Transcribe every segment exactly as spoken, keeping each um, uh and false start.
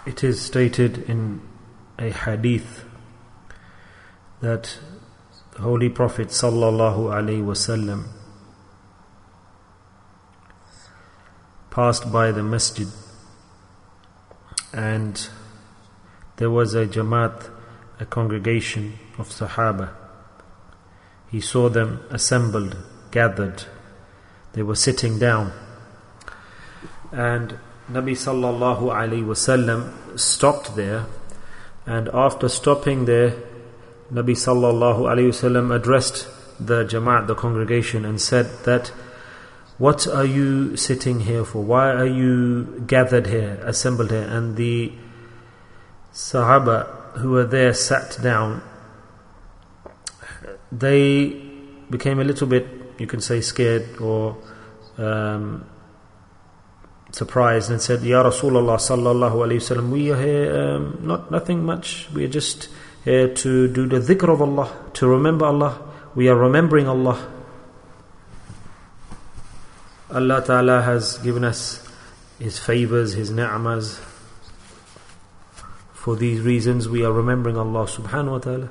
It is stated in a hadith that the Holy Prophet sallallahu alaihi wasallam passed by the masjid, and there was a jamaat, a congregation of Sahaba. He saw them assembled, gathered. They were sitting down, and Nabi sallallahu alaihi wasallam stopped there, and after stopping there, Nabi sallallahu alaihi wasallam addressed the jamaat, the congregation, and said that, "What are you sitting here for? Why are you gathered here, assembled here?" And the Sahaba who were there sat down. They became a little bit, you can say, scared or um, surprised, and said, "Ya Rasulullah sallallahu alayhi wasallam, we are here, um, not nothing much. We are just here to do the dhikr of Allah, to remember Allah. We are remembering Allah. Allah Ta'ala has given us His favors, His ni'mas. For these reasons, we are remembering Allah subhanahu wa ta'ala."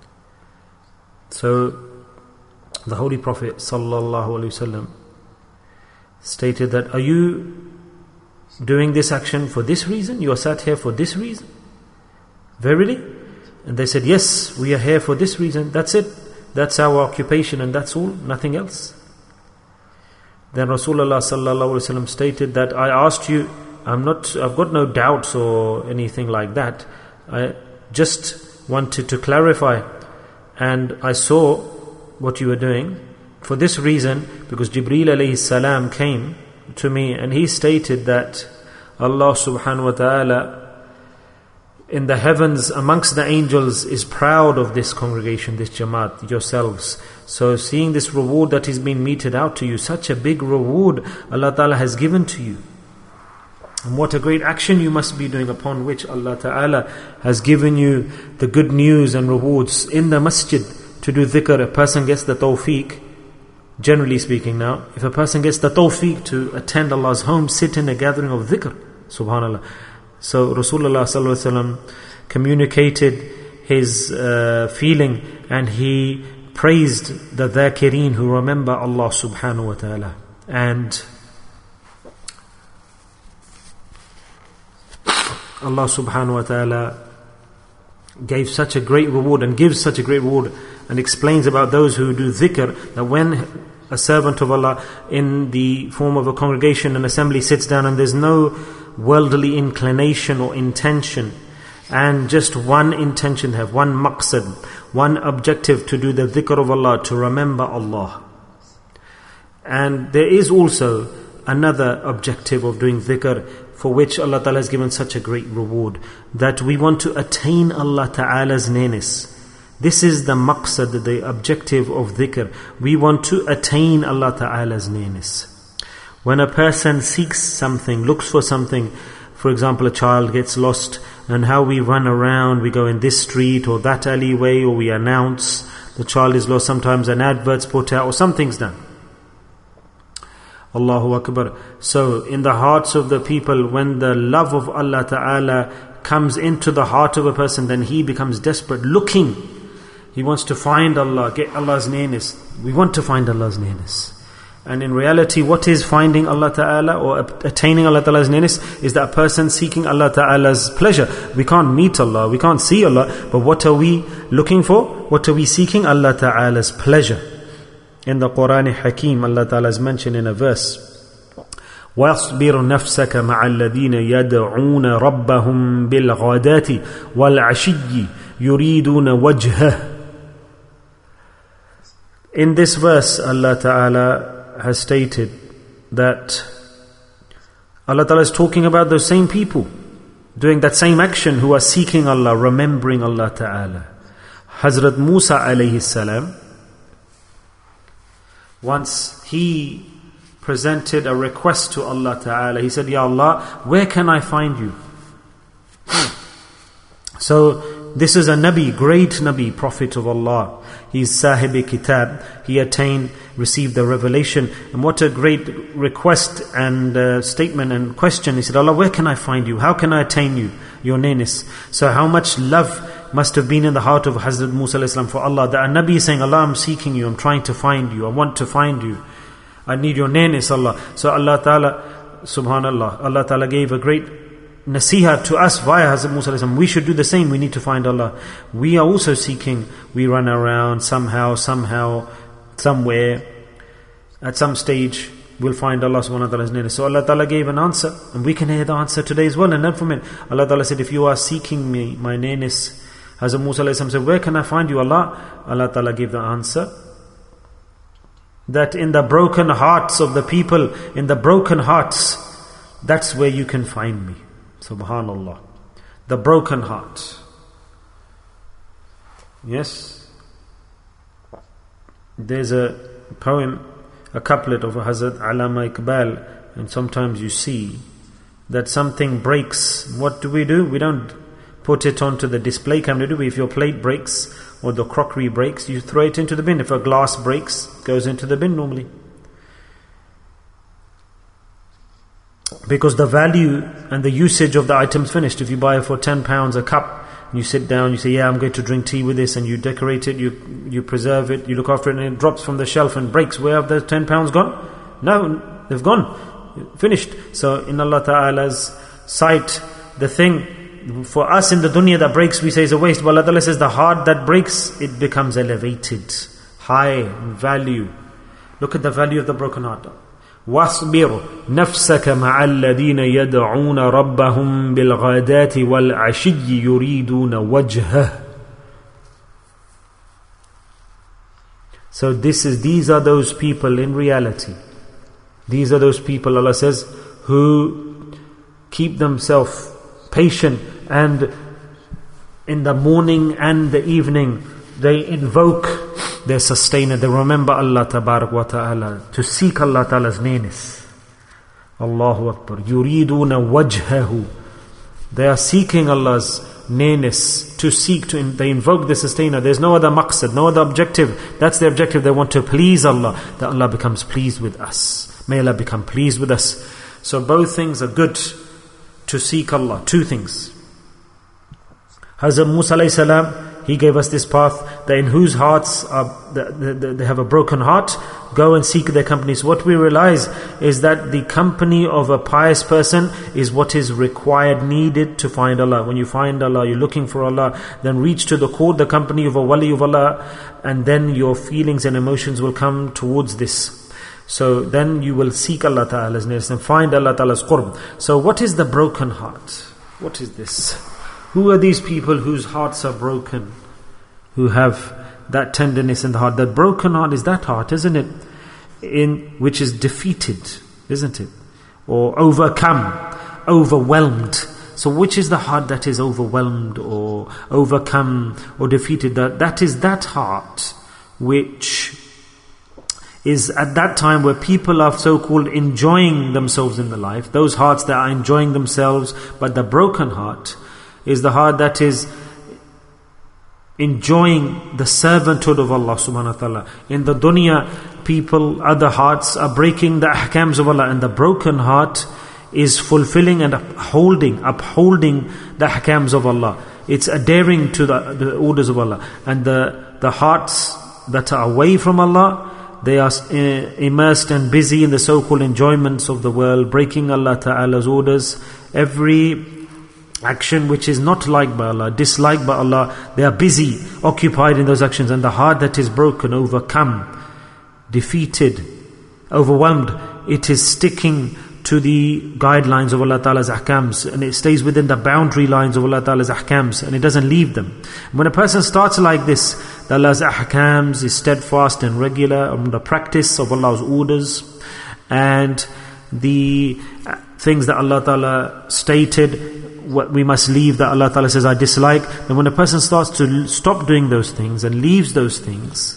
So the Holy Prophet sallallahu alaihi wasallam stated that, "Are you doing this action for this reason? You are sat here for this reason? Verily?" And they said, "Yes, we are here for this reason. That's it. That's our occupation, and that's all, nothing else." Then Rasulullah sallallahu alaihi wasallam stated that, "I asked you, I'm not, I've got no doubts or anything like that. I just wanted to clarify, and I saw what you were doing for this reason, because Jibreel alayhi salam came to me and he stated that Allah subhanahu wa ta'ala in the heavens amongst the angels is proud of this congregation, this jamaat, yourselves. So seeing this reward that is being meted out to you, such a big reward Allah Ta'ala has given to you. And what a great action you must be doing, upon which Allah Ta'ala has given you the good news and rewards in the masjid to do dhikr." A person gets the tawfiq, generally speaking now, if a person gets the tawfiq to attend Allah's home, sit in a gathering of dhikr, subhanallah. So Rasulullah sallallahu alaihi wasallam communicated his uh, feeling, and he praised the dhakireen who remember Allah subhanahu wa ta'ala. And Allah subhanahu wa ta'ala gave such a great reward, and gives such a great reward, and explains about those who do dhikr, that when a servant of Allah in the form of a congregation, an assembly, sits down, and there's no worldly inclination or intention, and just one intention, have one maqsad, one objective, to do the dhikr of Allah, to remember Allah. And there is also another objective of doing dhikr, for which Allah Ta'ala has given such a great reward, that we want to attain Allah Ta'ala's nearness. This is the maqsad, the objective of dhikr. We want to attain Allah Ta'ala's nearness. When a person seeks something, looks for something, for example, a child gets lost, and how we run around, we go in this street or that alleyway, or we announce the child is lost, sometimes an advert's put out, or something's done. Allahu Akbar. So in the hearts of the people, when the love of Allah Ta'ala comes into the heart of a person, then he becomes desperate, looking. He wants to find Allah, get Allah's nearness. We want to find Allah's nearness. And in reality, what is finding Allah Ta'ala or attaining Allah Ta'ala's nearness? Is that person seeking Allah Ta'ala's pleasure. We can't meet Allah, we can't see Allah, but what are we looking for? What are we seeking? Allah Ta'ala's pleasure. In the Quran Hakim, Allah Ta'ala has mentioned in a verse, وَاصْبِرْ نَفْسَكَ مَعَ الَّذِينَ يَدْعُونَ رَبَّهُمْ بِالْغَدَاةِ وَالْعَشِيِّ يُرِيدُونَ وَجْهَهُ. In this verse, Allah Ta'ala has stated that Allah Ta'ala is talking about those same people doing that same action, who are seeking Allah, remembering Allah Ta'ala. Hazrat Musa alayhi salam, once he presented a request to Allah Ta'ala. He said, "Ya Allah, where can I find you?" So this is a Nabi, great Nabi, Prophet of Allah. He's Sahib-e Kitab. He attained, received the revelation. And what a great request and uh, statement and question. He said, "Allah, where can I find you? How can I attain you?" your nearness. So how much love must have been in the heart of Hazrat Musa alayhi salam for Allah, that a Nabi is saying, Allah, I'm seeking you, I'm trying to find you, I want to find you, I need your nearness, Allah. So Allah Ta'ala, subhanallah, Allah Ta'ala gave a great nasiha to us via Hazrat Musa alayhi salam. We should do the same, we need to find Allah. We are also seeking, we run around somehow, somehow, somewhere, at some stage, we'll find Allah subhanahu wa ta'ala's nearness. So Allah Ta'ala gave an answer, and we can hear the answer today as well and learn from it. Allah Ta'ala said, if you are seeking me, my nearness, Hazrat Musa alayhi salam said, where can I find you, Allah? Allah Ta'ala gave the answer, that in the broken hearts of the people, in the broken hearts, that's where you can find me. Subhanallah. The broken heart. Yes. There's a poem, a couplet of Hazrat Allama Iqbal, and sometimes you see that something breaks. What do we do? We don't put it onto the display camera, do we? If your plate breaks or the crockery breaks, you throw it into the bin. If a glass breaks, it goes into the bin normally. Because the value and the usage of the item's finished. If you buy for ten pounds a cup, and you sit down, you say, yeah, I'm going to drink tea with this, and you decorate it, you you preserve it, you look after it, and it drops from the shelf and breaks. Where have the ten pounds gone? No, they've gone. Finished. So in Allah Ta'ala's sight, the thing for us in the dunya that breaks, we say is a waste. But Allah Ta'ala says the heart that breaks, it becomes elevated, high in value. Look at the value of the broken heart. وَاصْبِرْ نَفْسَكَ مَعَ الَّذِينَ يَدْعُونَ رَبَّهُمْ بِالْغَدَاةِ وَالْعَشِيِّ يُرِيدُونَ وَجْهَهُ. So this is, these are those people in reality. These are those people, Allah says, who keep themselves patient, and in the morning and the evening they invoke their sustainer. They remember Allah Tabarak wa Ta'ala, to seek Allah Ta'ala's nearness. Allahu Akbar. Yuriduna wajhahu. They are seeking Allah's nearness, to seek, to in, they invoke the sustainer. There's no other maqsad, no other objective. That's the objective. They want to please Allah, that Allah becomes pleased with us. May Allah become pleased with us. So both things are good, to seek Allah. Two things. Hazrat Musa alayhi salam, he gave us this path, that in whose hearts are, they have a broken heart, go and seek their company. So what we realize is that the company of a pious person is what is required, needed to find Allah. When you find Allah, you're looking for Allah, then reach to the court, the company of a wali of Allah, and then your feelings and emotions will come towards this. So then you will seek Allah Ta'ala's nearness and find Allah Ta'ala's qurb. So what is the broken heart? What is this? Who are these people whose hearts are broken? Who have that tenderness in the heart? That broken heart is that heart, isn't it? In which is defeated, isn't it? Or overcome, overwhelmed. So which is the heart that is overwhelmed or overcome or defeated? That, that is that heart which is at that time where people are so-called enjoying themselves in the life. Those hearts that are enjoying themselves, but the broken heart is the heart that is enjoying the servanthood of Allah subhanahu wa ta'ala. In the dunya, people, other hearts are breaking the ahkams of Allah, and the broken heart is fulfilling and upholding, upholding the ahkams of Allah. It's adhering to the, the orders of Allah. And the, the hearts that are away from Allah, they are immersed and busy in the so-called enjoyments of the world, breaking Allah Ta'ala's orders. Every action which is not liked by Allah, disliked by Allah, they are busy, occupied in those actions. And the heart that is broken, overcome, defeated, overwhelmed, it is sticking to the guidelines of Allah Ta'ala's ahkams, and it stays within the boundary lines of Allah Ta'ala's ahkams, and it doesn't leave them. When a person starts like this, Allah's ahkams is steadfast and regular on the practice of Allah's orders, and the things that Allah Ta'ala stated, what we must leave, that Allah Ta'ala says I dislike. Then when a person starts to stop doing those things and leaves those things,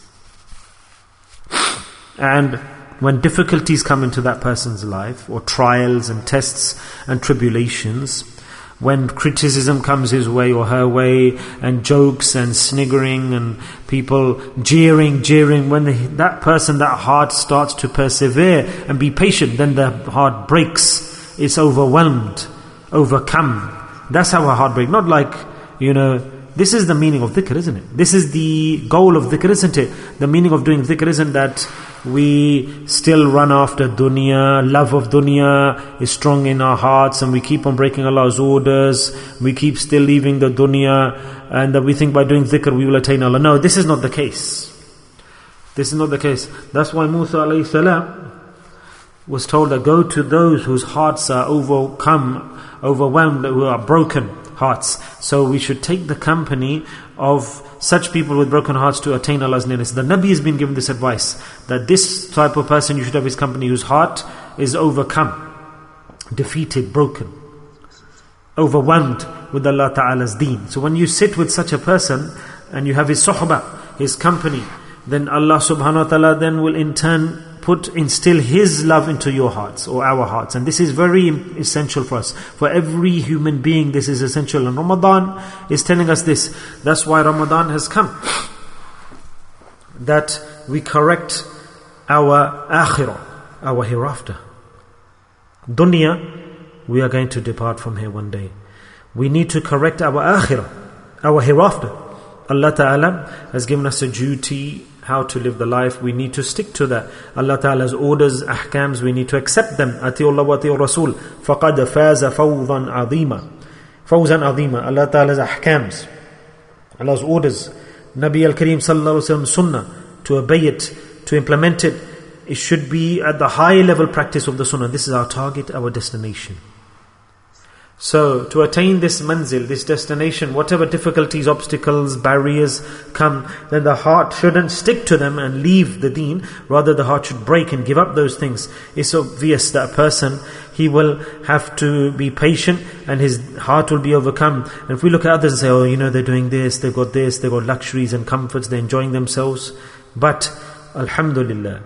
and when difficulties come into that person's life, or trials and tests and tribulations, when criticism comes his way or her way, and jokes and sniggering and people jeering, jeering, when the, that person, that heart starts to persevere and be patient, then the heart breaks, it's overwhelmed, overcome, That's our heartbreak. Not like, you know, this is the meaning of dhikr, isn't it? This is the goal of dhikr, isn't it? The meaning of doing dhikr isn't that we still run after dunya, love of dunya is strong in our hearts and we keep on breaking Allah's orders, we keep still leaving the dunya, and that we think by doing dhikr we will attain Allah. No, this is not the case. This is not the case. That's why Musa alayhi salam was told that go to those whose hearts are overcome, overwhelmed, who are broken hearts. So we should take the company of such people with broken hearts to attain Allah's nearness. The Nabi has been given this advice, that this type of person you should have his company whose heart is overcome, defeated, broken, overwhelmed with Allah Ta'ala's deen. So when you sit with such a person and you have his suhbah, his company, then Allah Subhanahu wa Ta'ala then will in turn put, instill His love into your hearts or our hearts. And this is very essential for us. For every human being this is essential. And Ramadan is telling us this. That's why Ramadan has come. That we correct our akhirah, our hereafter. Dunya, we are going to depart from here one day. We need to correct our akhirah, our hereafter. Allah Ta'ala has given us a duty how to live the life. We need to stick to that. Allah Ta'ala's orders, ahkams, we need to accept them. Ati'u Allah wa ati'u Rasul. فَقَدْ فَازَ فَوْضًا عَظِيمًا فَوْزًا عَظِيمًا. Allah Ta'ala's ahkams, Allah's orders, Nabi al-Kareem sallallahu alayhi wa sallam sunnah, to obey it, to implement it. It should be at the high level practice of the sunnah. This is our target, our destination. So, to attain this manzil, this destination, whatever difficulties, obstacles, barriers come, then the heart shouldn't stick to them and leave the deen. Rather, the heart should break and give up those things. It's obvious that a person, he will have to be patient and his heart will be overcome. And if we look at others and say, oh, you know, they're doing this, they've got this, they've got luxuries and comforts, they're enjoying themselves. But, alhamdulillah,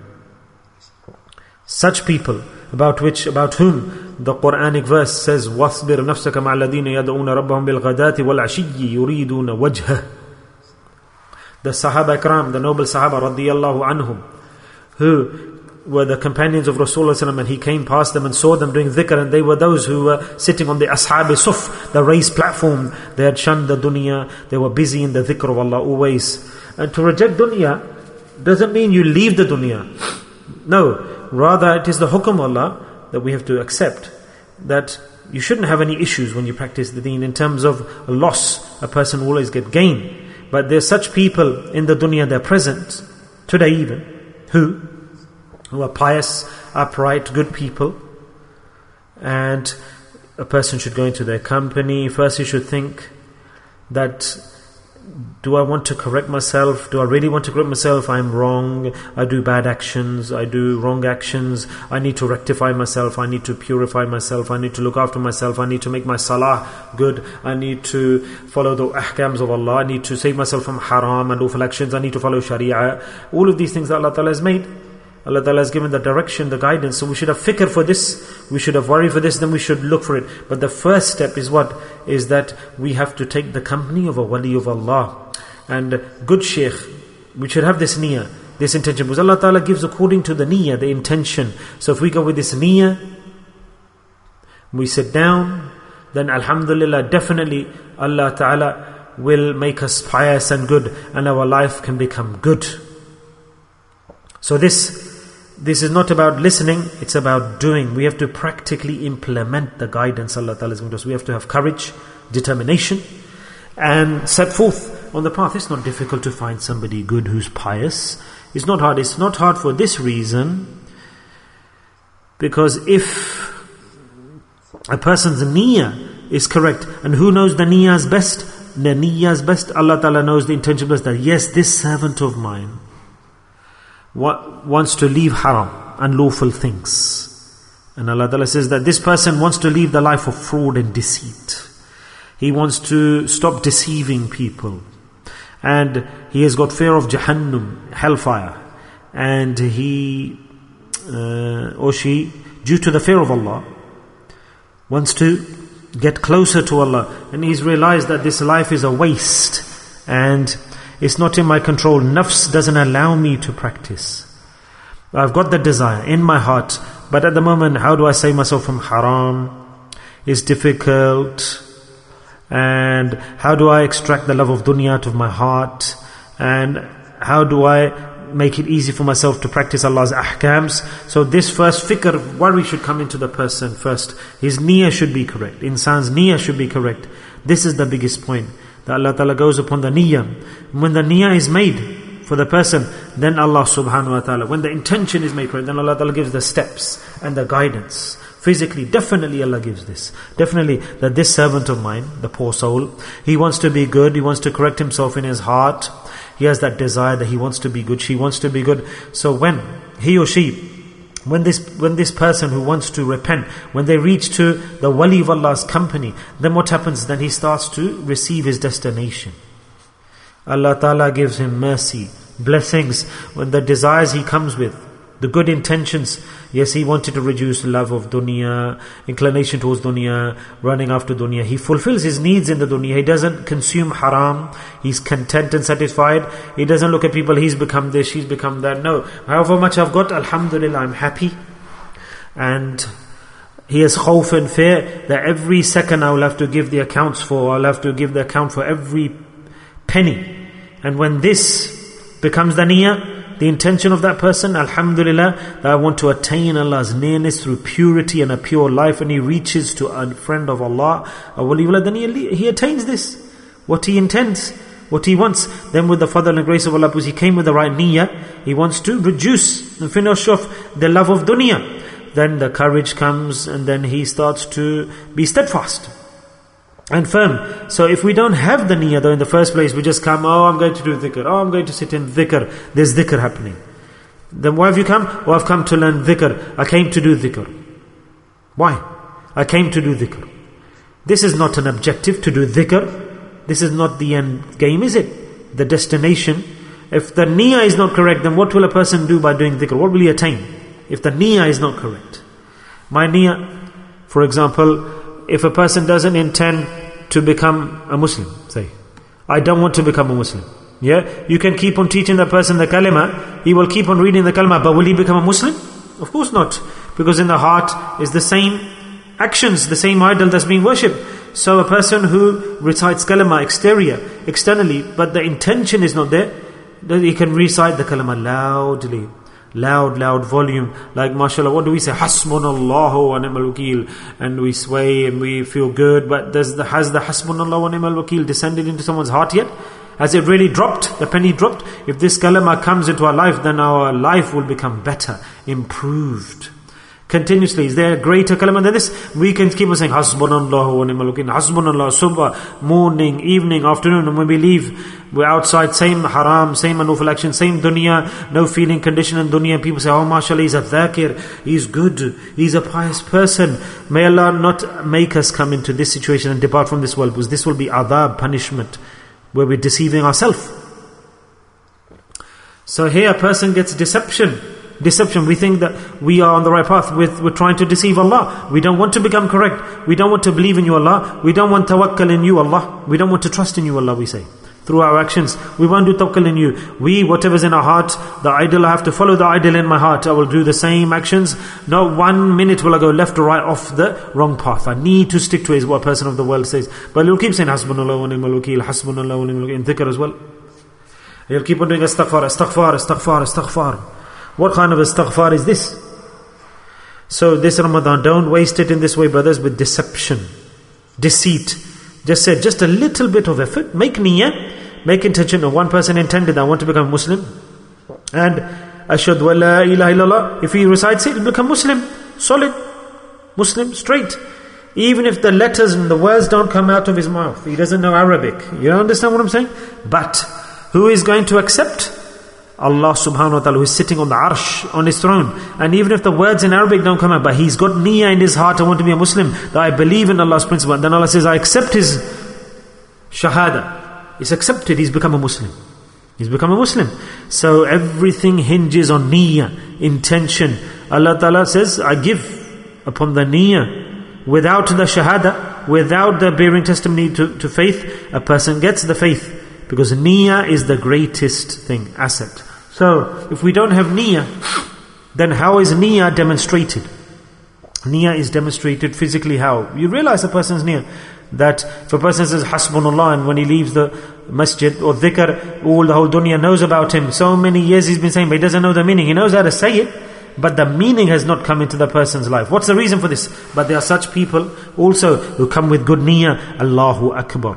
such people, about which, about whom the Quranic verse says, وَاصْبِرْ نَفْسَكَ مَعَ الَّذِينَ يَدْعُونَ رَبَّهُمْ بِالْغَدَاةِ وَالْعَشِيِّ يُرِيدُونَ وَجْهَهُ. The Sahaba Ikram, the noble Sahaba radiyallahu anhum, who were the companions of Rasulullah, and he came past them and saw them doing dhikr, and they were those who were sitting on the ashab suf, the raised platform. They had shunned the dunya, they were busy in the dhikr of Allah always. And to reject dunya doesn't mean you leave the dunya. No, rather it is the hukum of Allah that we have to accept, that you shouldn't have any issues when you practice the deen. In terms of a loss, a person will always get gain. But there's such people in the dunya, they're present today even, who who are pious, upright, good people, and a person should go into their company. First he should think that, do I want to correct myself? Do I really want to correct myself? I'm wrong. I do bad actions. I do wrong actions. I need to rectify myself. I need to purify myself. I need to look after myself. I need to make my salah good. I need to follow the ahkams of Allah. I need to save myself from haram and awful actions. I need to follow sharia. All of these things that Allah Ta'ala has made. Allah Ta'ala has given the direction, the guidance. So we should have fikr for this. We should have worry for this. Then we should look for it. But the first step is what? Is that we have to take the company of a wali of Allah. And good shaykh, we should have this niyyah, this intention. Because Allah Ta'ala gives according to the niyyah, the intention. So if we go with this niyyah, we sit down, then alhamdulillah, definitely Allah Ta'ala will make us pious and good, and our life can become good. So this This is not about listening, it's about doing. We have to practically implement the guidance Allah Ta'ala has given us. We have to have courage, determination, and set forth on the path. It's not difficult to find somebody good who's pious. It's not hard. It's not hard for this reason, because if a person's niyyah is correct, and who knows the niyyah is best? The niyyah is best. Allah Ta'ala knows the intention best, that yes, this servant of mine wants to leave haram, unlawful things. And Allah Ta'ala says that this person wants to leave the life of fraud and deceit. He wants to stop deceiving people. And he has got fear of Jahannam, hellfire. And he, uh, or she, due to the fear of Allah, wants to get closer to Allah. And he's realized that this life is a waste. And it's not in my control. Nafs doesn't allow me to practice. I've got the desire in my heart, but at the moment, how do I save myself from haram? It's difficult. And how do I extract the love of dunya out of my heart? And how do I make it easy for myself to practice Allah's ahkams? So this first fikr, worry should come into the person first. His niyyah should be correct. Insan's niyyah should be correct. This is the biggest point. That Allah Ta'ala goes upon the niyyah. When the niyyah is made for the person, then Allah subhanahu wa ta'ala, when the intention is made correct, then Allah Ta'ala gives the steps and the guidance. Physically, definitely Allah gives this. Definitely that this servant of mine, the poor soul, he wants to be good, he wants to correct himself in his heart. He has that desire that he wants to be good, she wants to be good. So when he or she, when this when this person who wants to repent, when they reach to the wali of Allah's company, then what happens? Then he starts to receive his destination. Allah Ta'ala gives him mercy, blessings, when the desires he comes with, the good intentions. Yes, he wanted to reduce love of dunya, inclination towards dunya, running after dunya. He fulfills his needs in the dunya. He doesn't consume haram. He's content and satisfied. He doesn't look at people, he's become this, he's become that. No, however much I've got, alhamdulillah, I'm happy. And he has khawf and fear that every second I will have to give the accounts for. I'll have to give the account for every penny. And when this becomes the niyyah, the intention of that person, alhamdulillah, that I want to attain Allah's nearness through purity and a pure life, and he reaches to a friend of Allah, a waliullah, then he, he attains this. What he intends, what he wants. Then with the fadl and grace of Allah, because he came with the right niyyah, he wants to reduce and finish off the love of dunya. Then the courage comes, and then he starts to be steadfast and firm. So if we don't have the niyyah though in the first place, we just come, oh I'm going to do dhikr, oh I'm going to sit in dhikr, there's dhikr happening. Then why have you come? Oh I've come to learn dhikr, I came to do dhikr. Why? I came to do dhikr. This is not an objective to do dhikr. This is not the end game, is it? The destination. If the niyyah is not correct, then what will a person do by doing dhikr? What will he attain? If the niyyah is not correct. My niyyah, for example, if a person doesn't intend to become a Muslim, say, I don't want to become a Muslim. Yeah, you can keep on teaching that person the kalima, he will keep on reading the kalima, but will he become a Muslim? Of course not. Because in the heart is the same actions, the same idol that's being worshipped. So a person who recites kalima exterior, externally, but the intention is not there, then he can recite the kalima loudly. Loud, loud volume. Like mashallah, what do we say? Hasbunallahu wa ni'mal wakeel. And we sway and we feel good. But does the, has the Hasbunallahu wa ni'mal wakeel descended into someone's heart yet? Has it really dropped? The penny dropped? If this kalima comes into our life, then our life will become better, improved. Continuously. Is there a greater kalima than this? We can keep on saying Hasbunallahu wa ni'mal wakeel. Hasbunallah, subha, morning, evening, afternoon. And when we leave, we're outside, same haram, same anufal action, same dunya, no feeling condition in dunya. People say, oh mashallah, he's a dhakir, he's good, he's a pious person. May Allah not make us come into this situation and depart from this world, because this will be adhab, punishment, where we're deceiving ourselves. So here a person gets deception. Deception. We think that we are on the right path. With, we're trying to deceive Allah. We don't want to become correct. We don't want to believe in you, Allah. We don't want tawakkul in you, Allah. We don't want to trust in you, Allah, we say. Through our actions, we won't do tawakkul in you. We, whatever's in our heart, the idol, I have to follow the idol in my heart. I will do the same actions. Not one minute will I go left or right off the wrong path. I need to stick to it, is what a person of the world says. But he'll keep saying, Hasbunallah wa ni'mal wakeel, Hasbunallah wa ni'mal wakeel, in dhikr as well. He'll keep on doing astaghfar, astaghfar, astaghfar, astaghfar. What kind of istighfar is this? So this Ramadan, don't waste it in this way, brothers, with deception, deceit. Just say, just a little bit of effort, make niyyah, make intention. One person intended, I want to become Muslim, and ashhadu an la ilaha illallah. If he recites it, he'll become Muslim, solid, Muslim, straight. Even if the letters and the words don't come out of his mouth, he doesn't know Arabic. You understand what I'm saying? But who is going to accept? Allah subhanahu wa ta'ala, who is sitting on the arsh, on his throne. And even if the words in Arabic don't come out, but he's got niyyah in his heart, I want to be a Muslim, that I believe in Allah's principle. And then Allah says, I accept his shahada. He's accepted, he's become a Muslim. He's become a Muslim. So everything hinges on niyyah, intention. Allah ta'ala says, I give upon the niyyah. Without the shahada, without the bearing testimony to, to faith, a person gets the faith. Because niyyah is the greatest thing, asset. So, if we don't have niyyah, then how is niyyah demonstrated? Niyyah is demonstrated physically how? You realize a person's niyyah. that if a person says Hasbunallah, and when he leaves the masjid or dhikr, all the whole dunya knows about him. So many years he's been saying, but he doesn't know the meaning. He knows how to say it, but the meaning has not come into the person's life. What's the reason for this? But there are such people also who come with good niyyah. Allahu Akbar.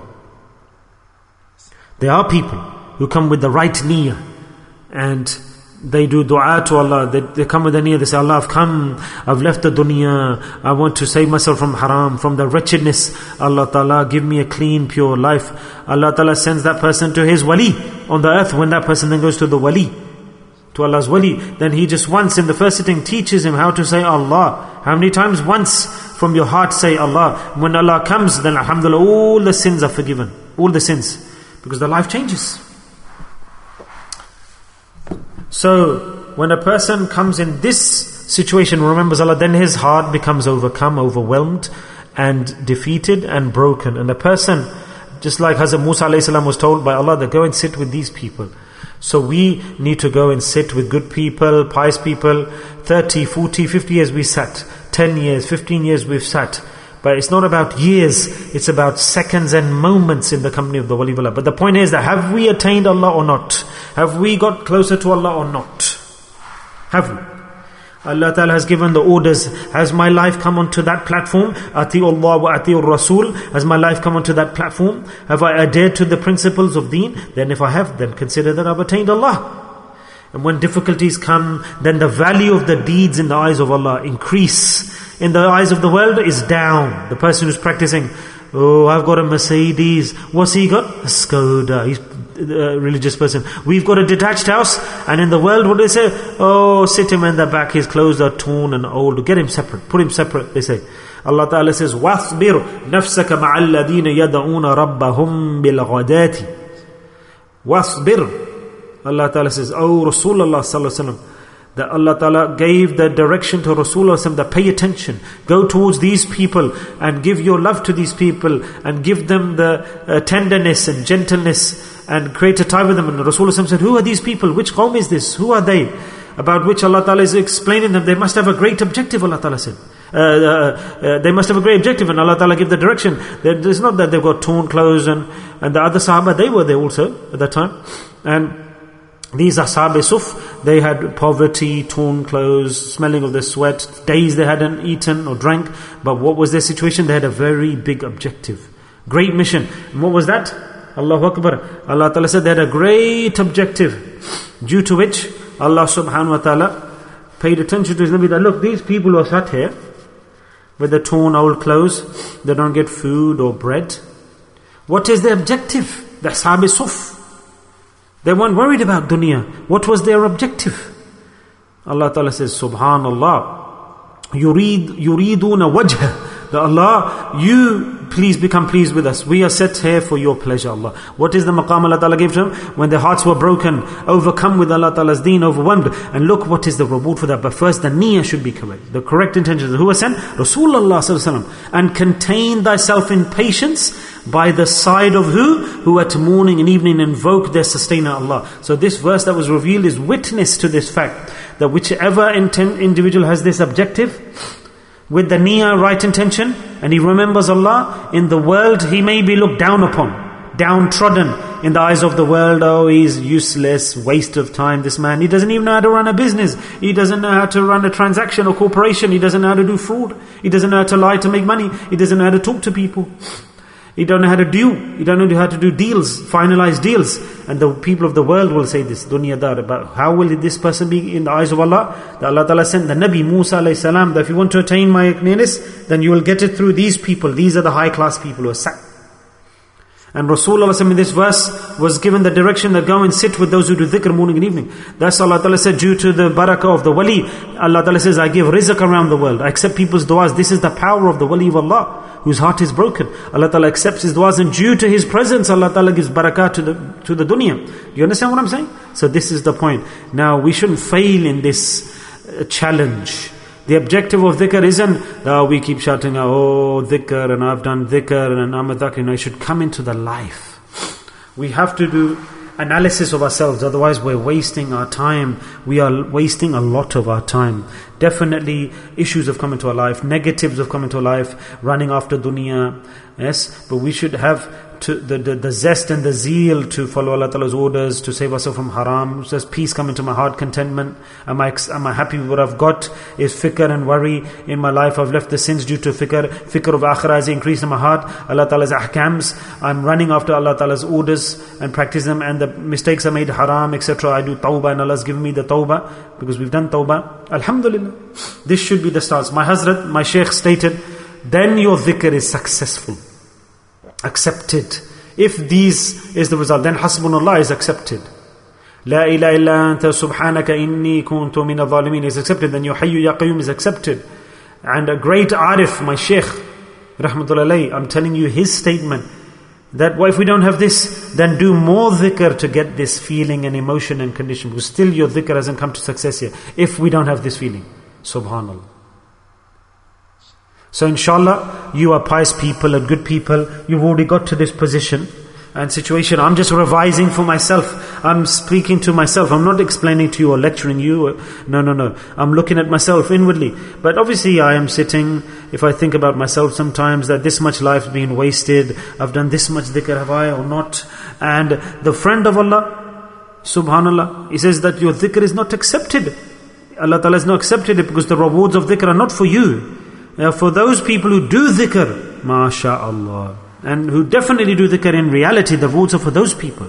There are people who come with the right niyyah, and they do dua to Allah. They, they come with the niyyah. They say, Allah, I've come, I've left the dunya, I want to save myself from haram, from the wretchedness. Allah Ta'ala, give me a clean, pure life. Allah Ta'ala sends that person to his wali on the earth. When that person then goes to the wali, to Allah's wali, then he just once in the first sitting teaches him how to say Allah. How many times? Once from your heart say Allah. When Allah comes, then alhamdulillah, all the sins are forgiven. All the sins. Because the life changes. So, when a person comes in this situation, remembers Allah, then his heart becomes overcome, overwhelmed, and defeated and broken. And a person, just like Hazrat Musa alayhi salam was told by Allah, that go and sit with these people. So we need to go and sit with good people, pious people. thirty, forty, fifty years we sat. ten years, fifteen years we've sat. But it's not about years, it's about seconds and moments in the company of the wali of Allah. But the point is that have we attained Allah or not? Have we got closer to Allah or not? Have we? Allah Ta'ala has given the orders. Has my life come onto that platform? Ati'u Allah wa ati'u Rasul. Has my life come onto that platform? Have I adhered to the principles of deen? Then if I have, then consider that I've attained Allah. And when difficulties come, then the value of the deeds in the eyes of Allah increase. In the eyes of the world is down. The person who's practicing, oh, I've got a Mercedes. What's he got? A Skoda. He's a religious person. We've got a detached house. And in the world, what do they say? Oh, sit him in the back. His clothes are torn and old. Get him separate. Put him separate, they say. Allah Ta'ala says, وَاصْبِرْ نَفْسَكَ مَعَ الَّذِينَ يَدَعُونَ رَبَّهُمْ بِالْغَدَاتِ وَاصْبِرْ. Allah Ta'ala says, oh Rasulullah Sallallahu Alaihi Wasallam, that Allah Ta'ala gave the direction to Rasulullah that pay attention, go towards these people and give your love to these people and give them the uh, tenderness and gentleness and create a tie with them. And Rasulullah said, who are these people? Which qawm is this? Who are they? About which Allah Ta'ala is explaining them. They must have a great objective, Allah Ta'ala said. Uh, uh, uh, they must have a great objective, and Allah Ta'ala give the direction. It's not that they've got torn clothes, and, and the other Sahaba, they were there also at that time. And these Ashab Suf, they had poverty, torn clothes, smelling of the sweat, days they hadn't eaten or drank. But what was their situation? They had a very big objective, great mission. And what was that? Allahu Akbar. Allah Ta'ala said they had a great objective, due to which Allah Subhanahu Wa Ta'ala paid attention to His Nabi, that look, these people who are sat here with their torn old clothes, they don't get food or bread. What is their objective? The Ashab Suf. They weren't worried about dunya. What was their objective? Allah Ta'ala says, Subhanallah, yurid, yuriduna wajha. That Allah, you please become pleased with us. We are set here for your pleasure, Allah. What is the maqam Allah Ta'ala gave to them? When their hearts were broken, overcome with Allah Ta'ala's deen, overwhelmed. And look what is the reward for that. But first the niyyah should be correct. The correct intentions. Who was sent? Rasulullah Sallallahu Alaihi Wasallam. And contain thyself in patience by the side of who? Who at morning and evening invoke their sustainer Allah. So this verse that was revealed is witness to this fact, that whichever intent individual has this objective, with the niyyah, right intention, and he remembers Allah, in the world he may be looked down upon, downtrodden in the eyes of the world. Oh, he's useless, waste of time, this man. He doesn't even know how to run a business. He doesn't know how to run a transaction or corporation. He doesn't know how to do fraud. He doesn't know how to lie to make money. He doesn't know how to talk to people. He don't know how to do. He don't know how to do deals, finalize deals. And the people of the world will say this, dunyadar, about how will this person be in the eyes of Allah? That Allah Ta'ala sent the Nabi Musa alayhi salam, that if you want to attain my nearness, then you will get it through these people. These are the high class people who are sat. And Rasulullah in this verse was given the direction that go and sit with those who do dhikr morning and evening. That's Allah Ta'ala said, due to the barakah of the wali, Allah Ta'ala says, I give rizq around the world. I accept people's du'as. This is the power of the wali of Allah, whose heart is broken. Allah Ta'ala accepts his du'as, and due to his presence, Allah Ta'ala gives barakah to the, to the dunya. Do you understand what I'm saying? So this is the point. Now, we shouldn't fail in this uh, challenge. The objective of dhikr isn't, oh, we keep shouting, oh, dhikr, and I've done dhikr, and I'm a dhakir. No, it should come into the life. We have to do analysis of ourselves. Otherwise we're wasting our time. We are wasting a lot of our time. Definitely issues have come into our life, negatives have come into our life, running after dunya. Yes, but we should have to the, the, the zest and the zeal to follow Allah Ta'ala's orders, to save ourselves from haram. Does peace come into my heart, contentment? Am I, am I happy with what I've got? Is fikr and worry in my life? I've left the sins due to fikr. Fikr of akhirah has increased in my heart. Allah Ta'ala's ahkams. I'm running after Allah Ta'ala's orders and practice them, and the mistakes I made, haram, et cetera. I do tawbah and Allah's given me the tawbah because we've done tawbah. Alhamdulillah. This should be the start. My Hazrat, my Shaykh stated, then your dhikr is successful, accepted. If these is the result, then hasbunallah is accepted. La ilaha illa anta subhanaka inni kuntu min adh-dhalimin is accepted. Then your hayyu ya qayyum is accepted. And a great arif, my Shaykh rahmatullah alayhi, I'm telling you his statement that well, if we don't have this, then do more dhikr to get this feeling and emotion and condition, because still your dhikr hasn't come to success here if we don't have this feeling. Subhanallah. So inshallah, you are pious people and good people. You've already got to this position and situation. I'm just revising for myself. I'm speaking to myself. I'm not explaining to you or lecturing you. No, no, no. I'm looking at myself inwardly. But obviously I am sitting, if I think about myself sometimes, that this much life has been wasted. I've done this much dhikr, have I or not? And the friend of Allah, subhanallah, he says that your dhikr is not accepted. Allah Ta'ala has not accepted it because the rewards of dhikr are not for you. Uh, for those people who do dhikr, masha'Allah, and who definitely do dhikr in reality, the rewards are for those people.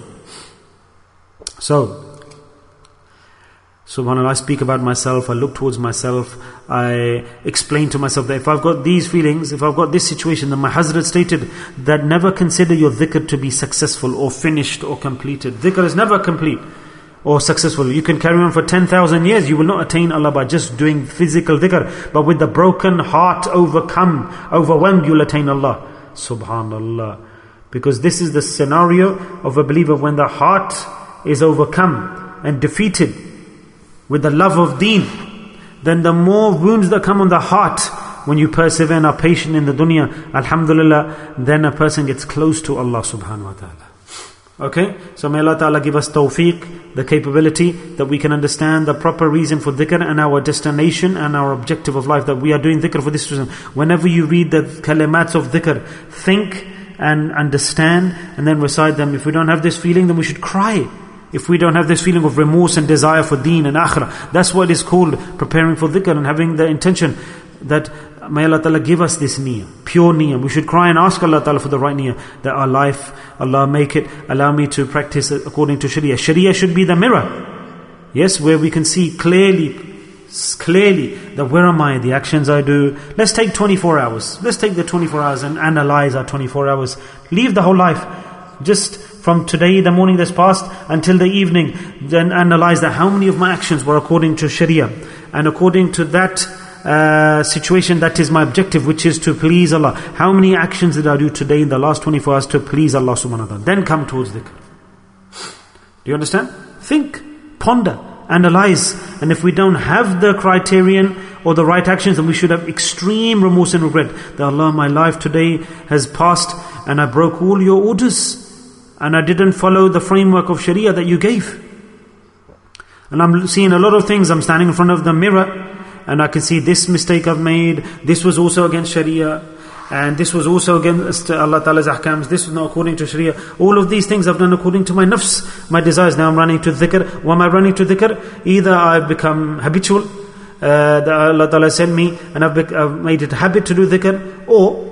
So, subhanAllah, I speak about myself, I look towards myself, I explain to myself that if I've got these feelings, if I've got this situation, then my Hazrat stated that never consider your dhikr to be successful or finished or completed. Dhikr is never complete or successful. You can carry on for ten thousand years, you will not attain Allah by just doing physical dhikr. But with the broken heart overcome, overwhelmed, you'll attain Allah. Subhanallah. Because this is the scenario of a believer when the heart is overcome and defeated with the love of deen. Then the more wounds that come on the heart, when you persevere and are patient in the dunya, alhamdulillah, then a person gets close to Allah subhanahu wa ta'ala. Okay, so may Allah Ta'ala give us tawfiq, the capability that we can understand the proper reason for dhikr and our destination and our objective of life, that we are doing dhikr for this reason. Whenever you read the kalimats of dhikr, think and understand and then recite them. If we don't have this feeling, then we should cry. If we don't have this feeling of remorse and desire for deen and akhirah, that's what is called preparing for dhikr and having the intention that may Allah Ta'ala give us this niyyah, pure niyyah. We should cry and ask Allah Ta'ala for the right niyyah, that our life, Allah make it, allow me to practice according to Sharia. Sharia should be the mirror, yes, where we can see clearly, clearly that where am I, the actions I do. Let's take twenty-four hours. Let's take the twenty-four hours and analyze our twenty-four hours. Leave the whole life. Just from today, the morning that's passed, until the evening, then analyze that how many of my actions were according to Sharia. And according to that Uh, situation, that is my objective, which is to please Allah. How many actions did I do today in the last twenty-four hours to please Allah subhanahu wa ta'ala? Then come towards dhikr. Do you understand? Think, ponder, analyze. And if we don't have the criterion or the right actions, then we should have extreme remorse and regret. That Allah, my life today has passed and I broke all your orders and I didn't follow the framework of Sharia that you gave. And I'm seeing a lot of things. I'm standing in front of the mirror and I can see this mistake I've made, this was also against Sharia, and this was also against Allah Ta'ala's ahkams, this was not according to Sharia. All of these things I've done according to my nafs, my desires. Now I'm running to dhikr. Why am I running to dhikr? Either I've become habitual, uh, that Allah Ta'ala sent me, and I've, bec- I've made it a habit to do dhikr, or,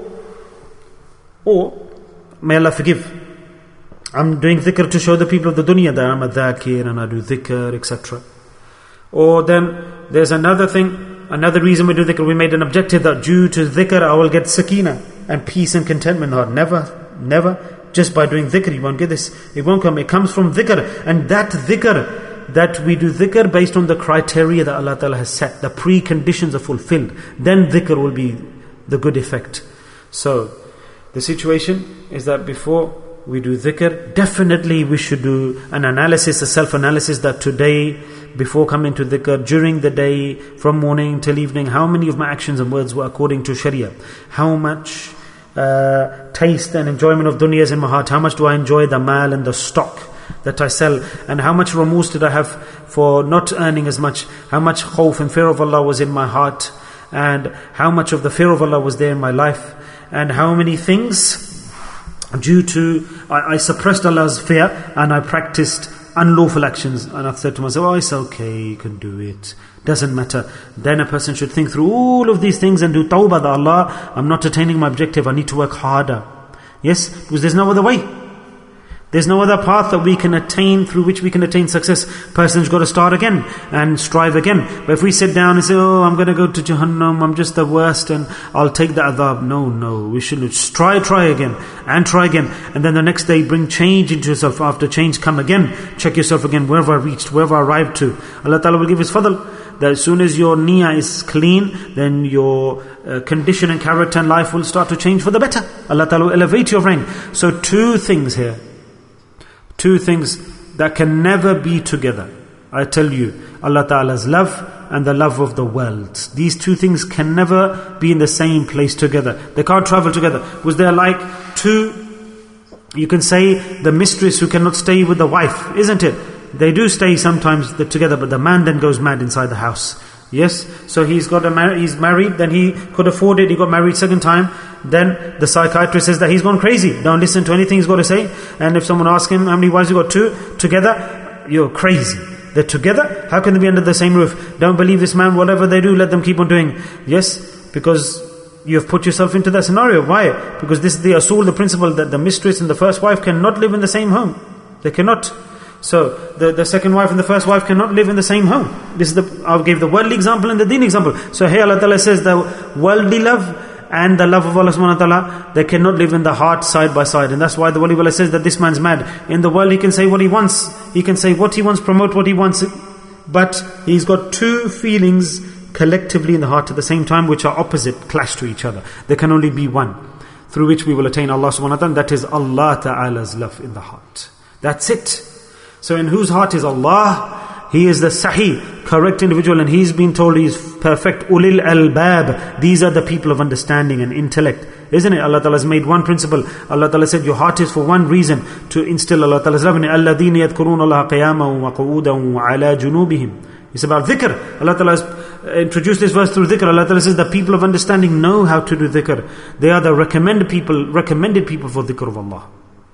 or, may Allah forgive, I'm doing dhikr to show the people of the dunya that I'm a dhakir and I do dhikr, et cetera. Or then there's another thing, another reason we do dhikr, we made an objective that due to dhikr I will get sakina and peace and contentment. Or never, never, just by doing dhikr you won't get this. It won't come, it comes from dhikr. And that dhikr, that we do dhikr based on the criteria that Allah Ta'ala has set, the preconditions are fulfilled, then dhikr will be the good effect. So the situation is that before we do dhikr, definitely we should do an analysis, a self-analysis, that today, before coming to dhikr, during the day, from morning till evening, how many of my actions and words were according to Sharia? How much uh, taste and enjoyment of dunya is in my heart? How much do I enjoy the mal and the stock that I sell, and how much remorse did I have for not earning as much, how much khawf and fear of Allah was in my heart, and how much of the fear of Allah was there in my life, and how many things due to, I, I suppressed Allah's fear and I practiced unlawful actions, and I said to myself, oh, it's okay, you can do it, doesn't matter. Then a person should think through all of these things and do tawbah that Allah, I'm not attaining my objective, I need to work harder. Yes, because there's no other way. There's no other path that we can attain, through which we can attain success. Person's got to start again and strive again. But if we sit down and say, oh, I'm going to go to Jahannam, I'm just the worst and I'll take the adhab. No, no, we shouldn't. Just try, try again and try again. And then the next day bring change into yourself. After change, come again. Check yourself again. Where have I reached? Where have I arrived to? Allah Ta'ala will give His fadl. That as soon as your niyyah is clean, then your uh, condition and character and life will start to change for the better. Allah Ta'ala will elevate your rank. So two things here. Two things that can never be together. I tell you, Allah Ta'ala's love and the love of the world. These two things can never be in the same place together. They can't travel together. Was there like two, you can say, the mistress who cannot stay with the wife, isn't it? They do stay sometimes together, but the man then goes mad inside the house. Yes, so he's got a mar- he's married, then he could afford it, he got married second time, then the psychiatrist says that he's gone crazy. Don't listen to anything he's got to say. And if someone asks him, how many wives you got? Two? Together? You're crazy. They're together? How can they be under the same roof? Don't believe this man, whatever they do, let them keep on doing. Yes, because you have put yourself into that scenario. Why? Because this is the usul, the principle that the mistress and the first wife cannot live in the same home. They cannot. So the, the second wife and the first wife cannot live in the same home. This is the I gave the worldly example and the deen example. So here Allah Ta'ala says the worldly love and the love of Allah Subhanahu Wa Ta'ala, they cannot live in the heart side by side. And that's why the Wali Allah says that this man's mad. In the world he can say what he wants. He can say what he wants, promote what he wants. But he's got two feelings collectively in the heart at the same time, which are opposite, clash to each other. There can only be one, through which we will attain Allah Subhanahu Wa Ta'ala. That is Allah Ta'ala's love in the heart. That's it. So in whose heart is Allah? He is the Sahih, correct individual, and he's been told he is perfect. Ulil albab. These are the people of understanding and intellect. Isn't it? Allah Ta'ala has made one principle. Allah Ta'ala said your heart is for one reason, to instill Allah Ta'ala's love in it. الَّذِينَ يَذْكُرُونَ اللَّهَ قِيَامًا وَقُعُودًا وَعَلَى جُنُوبِهِمْ. It's about dhikr. Allah Ta'ala has introduced this verse through dhikr. Allah Ta'ala says the people of understanding know how to do dhikr. They are the recommended people, recommended people for dhikr of Allah.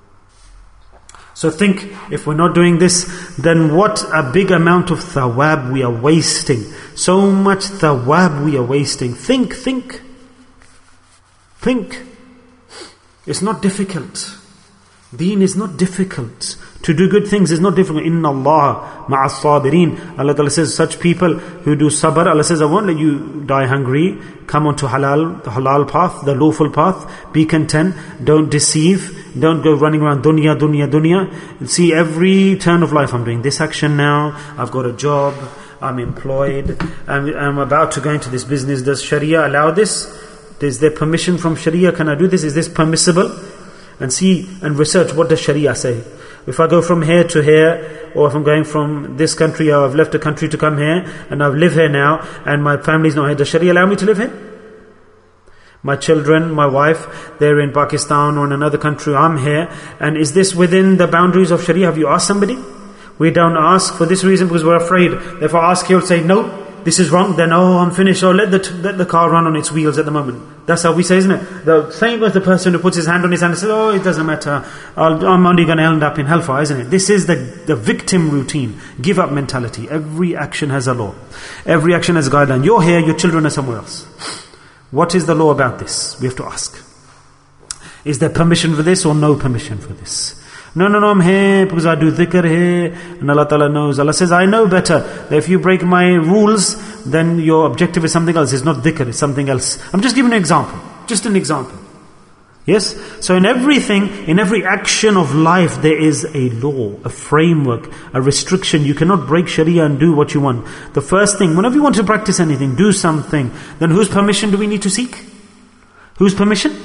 So think, if we're not doing this, then what a big amount of thawab we are wasting. So much thawab we are wasting. Think, think. Think. It's not difficult. Deen is not difficult. To do good things is not difficult. Inna Allah ma'as sabirin. Allah Ta'ala says such people who do sabr, Allah says I won't let you die hungry. Come onto halal, the halal path, the lawful path. Be content. Don't deceive. Don't go running around dunya, dunya, dunya. See, every turn of life I'm doing this action now. I've got a job. I'm employed. I'm, I'm about to go into this business. Does Sharia allow this? Is there permission from Sharia? Can I do this? Is this permissible? And see and research, what does Sharia say? If I go from here to here, or if I'm going from this country, or I've left a country to come here, and I live here now, and my family's not here, does Sharia allow me to live here? My children, my wife, they're in Pakistan or in another country, I'm here, and is this within the boundaries of Sharia? Have you asked somebody? We don't ask for this reason because we're afraid. If I ask, he'll say, no, this is wrong, then oh, I'm finished, or let the, let the car run on its wheels at the moment. That's how we say, isn't it? The same as the person who puts his hand on his hand and says, oh, it doesn't matter, I'll, I'm only going to end up in hellfire, isn't it? This is the, the victim routine, give up mentality. Every action has a law. Every action has a guideline. You're here, your children are somewhere else. What is the law about this? We have to ask. Is there permission for this or no permission for this? No, no, no, I'm here because I do dhikr here. And Allah Ta'ala knows. Allah says, I know better. That if you break my rules, then your objective is something else. It's not dhikr, it's something else. I'm just giving an example. Just an example. Yes? So in everything, in every action of life, there is a law, a framework, a restriction. You cannot break Sharia and do what you want. The first thing, whenever you want to practice anything, do something, then whose permission do we need to seek? Whose permission?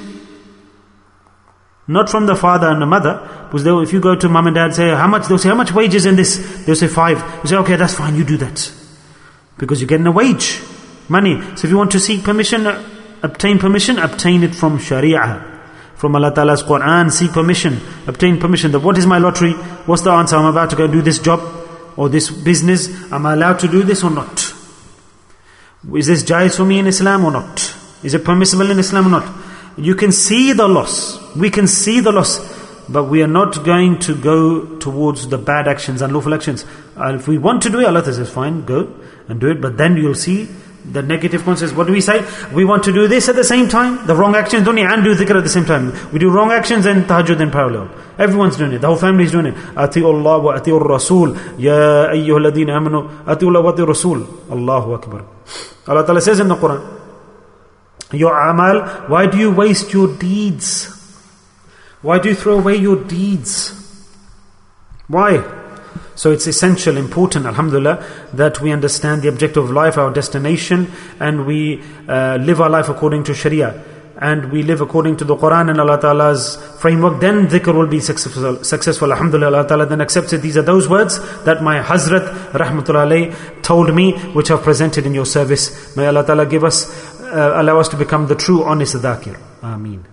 Not from the father and the mother. Because they, if you go to mom and dad, say, how much? They'll say, how much wages in this? They'll say five. You say, okay, that's fine, you do that. Because you're getting a wage, money. So if you want to seek permission, obtain permission, obtain it from Sharia. from Allah Ta'ala's Quran, seek permission, obtain permission. That what is my lottery? What's the answer? I'm about to go do this job or this business. Am I allowed to do this or not? Is this jaiz for me in Islam or not? Is it permissible in Islam or not? You can see the loss. We can see the loss. But we are not going to go towards the bad actions, unlawful actions. Uh, if we want to do it, Allah says, fine, go and do it. But then you'll see the negative consequences. What do we say? We want to do this at the same time. The wrong actions, don't you? And do dhikr at the same time. We do wrong actions and tahajjud in parallel. Everyone's doing it. The whole family is doing it. Ati'u Allah wa ati'u Rasul. Ya ayyuha alladhina amanu. Ati'u Allah wa ati'u Rasul. Allahu Akbar. Allah Ta'ala says in the Quran, your amal, why do you waste your deeds? Why do you throw away your deeds? Why? So it's essential, important, alhamdulillah, that we understand the objective of life, our destination, and we uh, live our life according to Sharia. And we live according to the Quran and Allah Ta'ala's framework. Then dhikr will be successful, successful. Alhamdulillah, Allah Ta'ala then accepts it. These are those words that my Hazrat, rahmatullah alayhi, told me, which are presented in your service. May Allah Ta'ala give us, uh, allow us to become the true honest dhakir. Ameen.